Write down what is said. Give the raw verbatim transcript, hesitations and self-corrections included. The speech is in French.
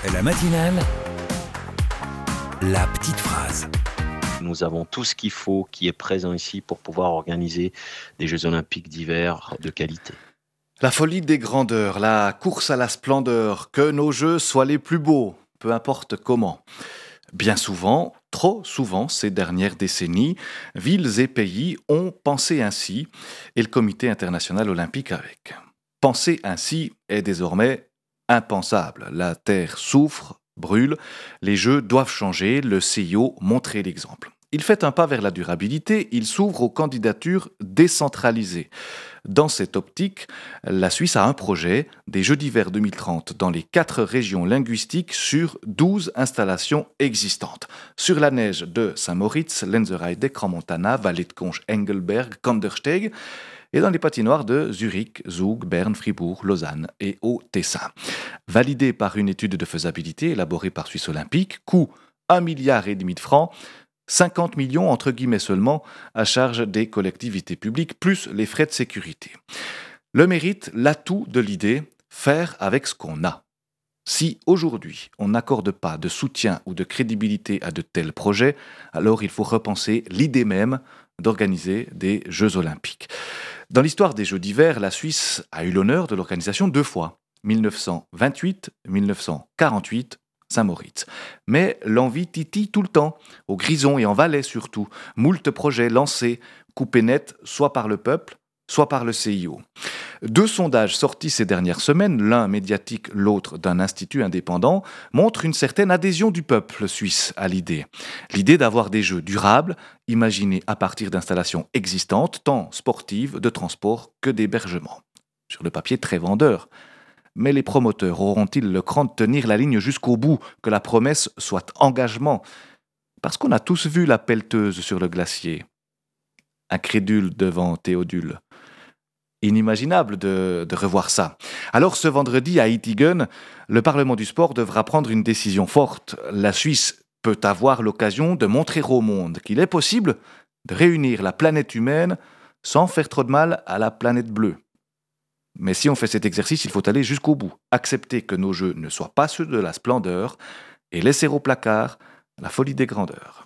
La matinale, la petite phrase. Nous avons tout ce qu'il faut qui est présent ici pour pouvoir organiser des Jeux Olympiques d'hiver de qualité. La folie des grandeurs, la course à la splendeur, que nos jeux soient les plus beaux, peu importe comment. Bien souvent, trop souvent ces dernières décennies, villes et pays ont pensé ainsi, et le Comité international olympique avec. Penser ainsi est désormais impensable. La Terre souffre, brûle, les Jeux doivent changer, le C I O montrer l'exemple. Il fait un pas vers la durabilité, il s'ouvre aux candidatures décentralisées. Dans cette optique, la Suisse a un projet, des Jeux d'hiver deux mille trente, dans les quatre régions linguistiques sur douze installations existantes. Sur la neige de Saint-Moritz, Lenzerheide, Crans-Montana, Vallée de Conche, Engelberg, Kandersteg, et dans les patinoires de Zurich, Zug, Berne, Fribourg, Lausanne et au Tessin. Validé par une étude de faisabilité élaborée par Suisse Olympique, coût un milliard et demi de francs, cinquante millions entre guillemets seulement à charge des collectivités publiques, plus les frais de sécurité. Le mérite, l'atout de l'idée, faire avec ce qu'on a. Si aujourd'hui on n'accorde pas de soutien ou de crédibilité à de tels projets, alors il faut repenser l'idée même d'organiser des Jeux Olympiques. Dans l'histoire des Jeux d'hiver, la Suisse a eu l'honneur de l'organisation deux fois, dix-neuf cent vingt-huit et dix-neuf cent quarante-huit, Saint-Moritz. Mais l'envie titille tout le temps, au Grison et en Valais surtout, moult projets lancés, coupés net soit par le peuple, soit par le C I O. Deux sondages sortis ces dernières semaines, l'un médiatique, l'autre d'un institut indépendant, montrent une certaine adhésion du peuple suisse à l'idée. L'idée d'avoir des jeux durables, imaginés à partir d'installations existantes, tant sportives, de transport que d'hébergement. Sur le papier, très vendeur. Mais les promoteurs auront-ils le cran de tenir la ligne jusqu'au bout, que la promesse soit engagement ? Parce qu'on a tous vu la pelleteuse sur le glacier. Incrédule devant Théodule. Inimaginable de, de revoir ça. Alors ce vendredi à Ittigen, le Parlement du sport devra prendre une décision forte. La Suisse peut avoir l'occasion de montrer au monde qu'il est possible de réunir la planète humaine sans faire trop de mal à la planète bleue. Mais si on fait cet exercice, il faut aller jusqu'au bout. Accepter que nos jeux ne soient pas ceux de la splendeur et laisser au placard la folie des grandeurs.